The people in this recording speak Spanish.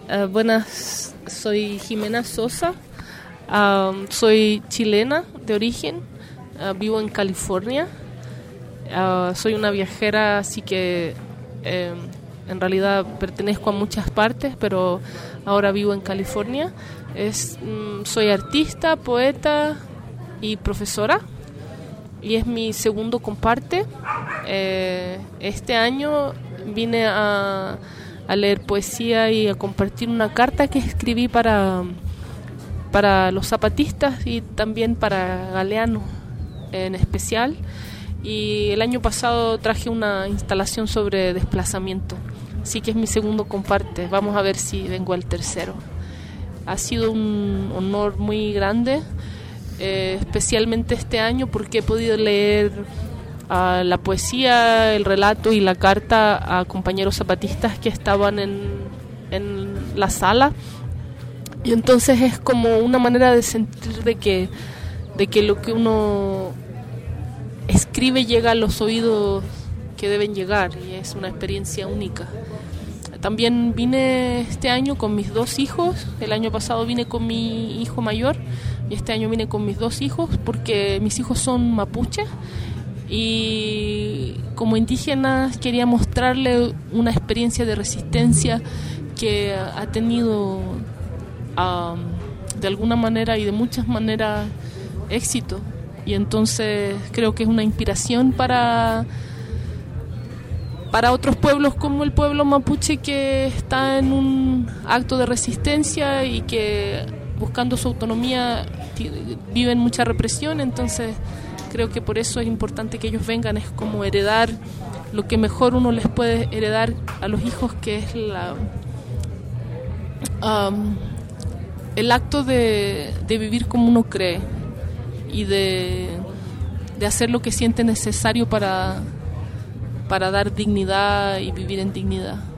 Buenas, soy Jimena Sosa, soy chilena de origen, vivo en California, soy una viajera, así que en realidad pertenezco a muchas partes, pero ahora vivo en California. Soy artista, poeta y profesora, y es mi segundo comparte. Este año vine a leer poesía y a compartir una carta que escribí para los zapatistas y también para Galeano en especial. Y el año pasado traje una instalación sobre desplazamiento, así que es mi segundo comparte. Vamos a ver si vengo al tercero. Ha sido un honor muy grande, especialmente este año, porque he podido leer la poesía, el relato y la carta a compañeros zapatistas que estaban en la sala, y entonces es como una manera de sentir de que lo que uno escribe llega a los oídos que deben llegar, y es una experiencia única. También vine este año con mis 2 hijos. El año pasado vine con mi hijo mayor y este año vine con mis 2 hijos porque mis hijos son mapuches. Y como indígenas quería mostrarle una experiencia de resistencia que ha tenido de alguna manera y de muchas maneras éxito. Y entonces creo que es una inspiración para otros pueblos como el pueblo mapuche, que está en un acto de resistencia y que buscando su autonomía viven mucha represión. Entonces creo que por eso es importante que ellos vengan. Es como heredar lo que mejor uno les puede heredar a los hijos, que es el acto de vivir como uno cree y de hacer lo que siente necesario para dar dignidad y vivir en dignidad.